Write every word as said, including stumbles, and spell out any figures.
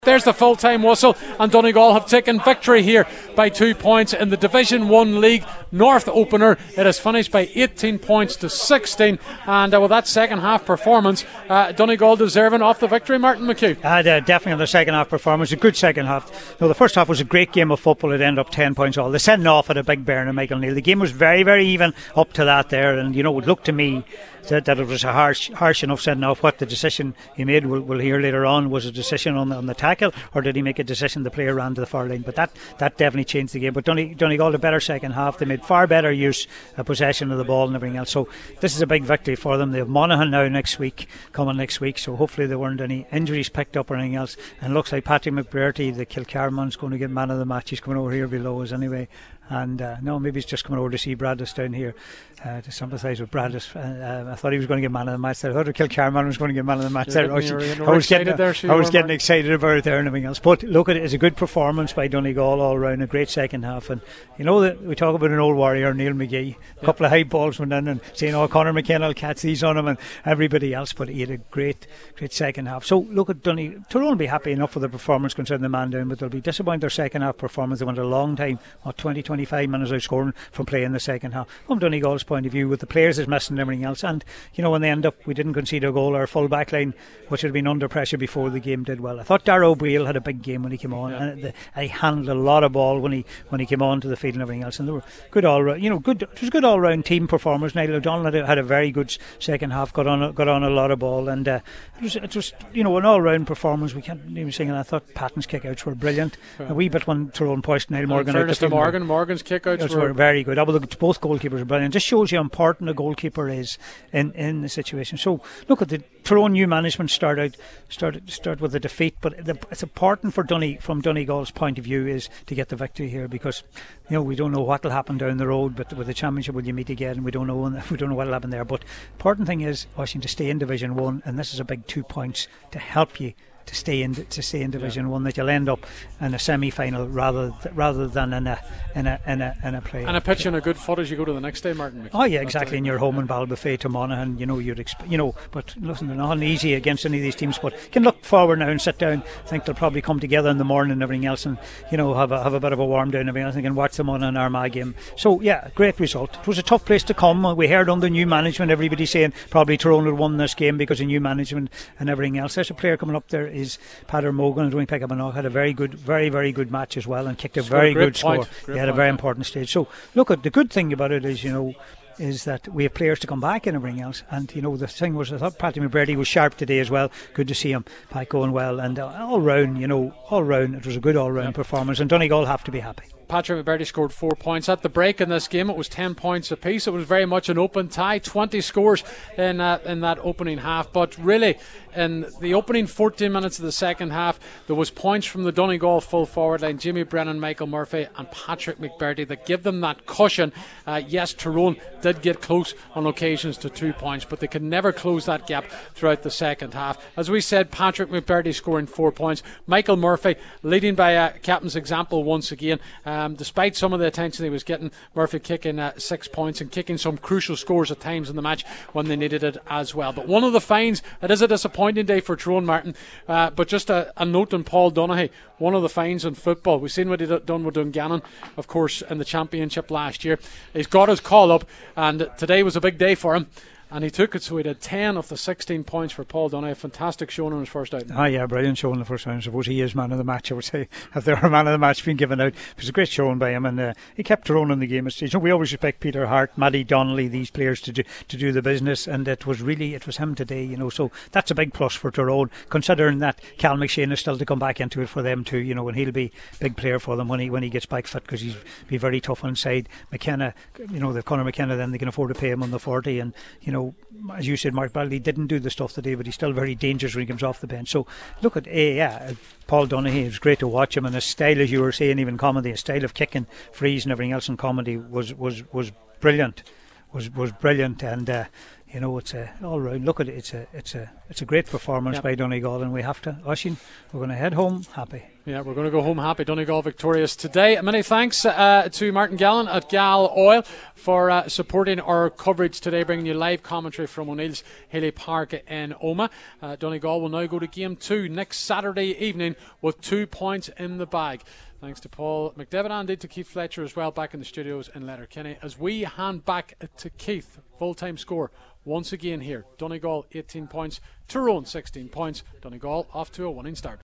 There's the full-time whistle, and Donegal have taken victory here by two points in the Division one League North opener. It has finished by eighteen points to sixteen, and uh, with that second half performance, uh, Donegal deserving of the victory. Martin McHugh. Uh, definitely on the second half performance, a good second half. No, the first half was a great game of football. It ended up ten points all. The sending off at a big Bairn and Michael Neal. The game was very, very even up to that there, and you know, it looked to me that, that it was a harsh, harsh enough sending off. What the decision he made, we'll, we'll hear later on, was a decision on the, on the tackle, or did he make a decision the player ran to the far line? But that, that definitely changed the game. But Donegal, Donegal a better second half. They made far better use of possession of the ball and everything else. So this is a big victory for them. They have Monaghan now next week, coming next week. So hopefully there weren't any injuries picked up or anything else. And it looks like Patrick McBrearty, the Kilcarman's going to get man of the match. He's coming over here below us anyway. And uh, no, maybe he's just coming over to see Bradis down here uh, to sympathise with Bradis. Uh, uh, I thought he was going to get man of the match there. I thought Kilcarman was going to get man of the match there. I was, I was getting, there, I was getting excited about it there and everything else. But look, at it, it's a good performance by Donegal all round. A great second half. And you know that we talk about an old warrior, Neil McGee. A couple of high balls went in, and saying, "Oh, Conor McKenna will catch these on him," and everybody else. But he had a great, great second half. So look at Donegal. Tyrone will be happy enough with the performance concerning the man down, but they'll be disappointed their second half performance. They went a long time, what, twenty, twenty-five minutes out scoring from playing the second half. From Donegal's point of view, with the players is missing and everything else, and you know, when they end up, we didn't concede a goal. Our full back line, which had been under pressure before the game, did well. I thought Darrow O'Brien had a big game when he came on, yeah. and the, he handled a lot of ball when he when he came on to the field and everything else, and they were good all round. You know, good. It was a good all round team performance. Niall O'Donnell had a, had a very good second half. Got on got on a lot of ball, and uh, it was it was you know, an all round performance. We can't even sing. And I thought Patton's kickouts were brilliant. Yeah. A wee bit when Tyrone pushed Niall Morgan out. To Morgan, Morgan's kickouts were, were very good. Both goalkeepers were brilliant. Just shows you how important a goalkeeper is in, in the situation. So look at the Tyrone new management start out start start with a defeat, but the, it's important for Donny from Donegal's point of view is to get the victory here, because you know, we don't know what will happen down the road. But with the championship, will you meet again? We don't know. We don't know what will happen there. But important thing is Washington to stay in Division One, and this is a big two points to help you to stay in to stay in Division yeah. One, that you'll end up in a semi-final rather th- rather than in a in a in a in a play. And a pitch in a good foot as you go to the next day, Martin. Oh yeah, exactly. In your home in Ballybofey to Monaghan, you know, you'd exp- you know, but listen, they're not easy against any of these teams. But you can look forward now and sit down. I think they'll probably come together in the morning and everything else, and you know, have a have a bit of a warm down and everything else, and watch them on an Armagh game. So yeah, great result. It was a tough place to come. We heard under new management, everybody saying probably Tyrone would won this game because of new management and everything else. There's a player coming up there is Pader Morgan, and doing pick up and all, had a very good, very, very good match as well, and kicked a very good score. He had a very important stage. So look, at the good thing about it is, you know, is that we have players to come back and everything else. And you know, the thing was, I thought Patrick McBrearty was sharp today as well. Good to see him back going well, and uh, all round, you know, all round it was a good all round yeah. performance, and Donegal have to be happy. Patrick McBrearty scored four points. At the break in this game, it was ten points apiece. It was very much an open tie, twenty scores in uh, in that opening half. But really, in the opening fourteen minutes of the second half, there was points from the Donegal full forward line, Jimmy Brennan, Michael Murphy and Patrick McBrearty, that give them that cushion. Uh, yes, Tyrone did get close on occasions to two points, but they could never close that gap throughout the second half. As we said, Patrick McBrearty scoring four points. Michael Murphy leading by a captain's example once again. Um, despite some of the attention he was getting, Murphy kicking uh, six points and kicking some crucial scores at times in the match when they needed it as well. But one of the fines, it is a disappointing day for Tyrone, Martin, uh, but just a, a note on Paul Donaghy. One of the fines in football, we've seen what he done with Dungannon, of course, in the championship last year. He's got his call up, and today was a big day for him, and he took it, so he did ten of the sixteen points for Paul Donaghy. Fantastic showing on his first outing. Ah, yeah, brilliant showing the first outing. I suppose he is man of the match, I would say, if there were man of the match being given out. It was a great showing by him, and uh, he kept Tyrone in the game. You know, we always respect Peter Hart, Matty Donnelly, these players to do to do the business, and it was really, it was him today, you know, so that's a big plus for Tyrone, considering that Cal McShane is still to come back into it for them too, you know, and he'll be a big player for them when he when he gets back fit, because he's be very tough on side. McKenna, you know, the Conor McKenna, then they can afford to pay him on the forty, and you know, as you said, Mark Bradley didn't do the stuff today, but he's still very dangerous when he comes off the bench. So look at, uh, yeah, Paul Donaghy, it was great to watch him, and his style, as you were saying, even comedy, his style of kicking, frees and everything else in comedy was was was brilliant, was was brilliant, and uh, you know, it's a all round. Look at it. It's a it's a it's a great performance yep. by Donegal, and we have to. Oisin, we're going to head home happy. Yeah, we're going to go home happy. Donegal victorious today. Many thanks uh, to Martin Gallen at Gal Oil for uh, supporting our coverage today, bringing you live commentary from O'Neill's Haley Park in Omagh. Uh, Donegal will now go to game two next Saturday evening with two points in the bag. Thanks to Paul McDevitt and to Keith Fletcher as well, back in the studios in Letterkenny. As we hand back to Keith, full-time score once again here. Donegal eighteen points, Tyrone sixteen points. Donegal off to a winning start.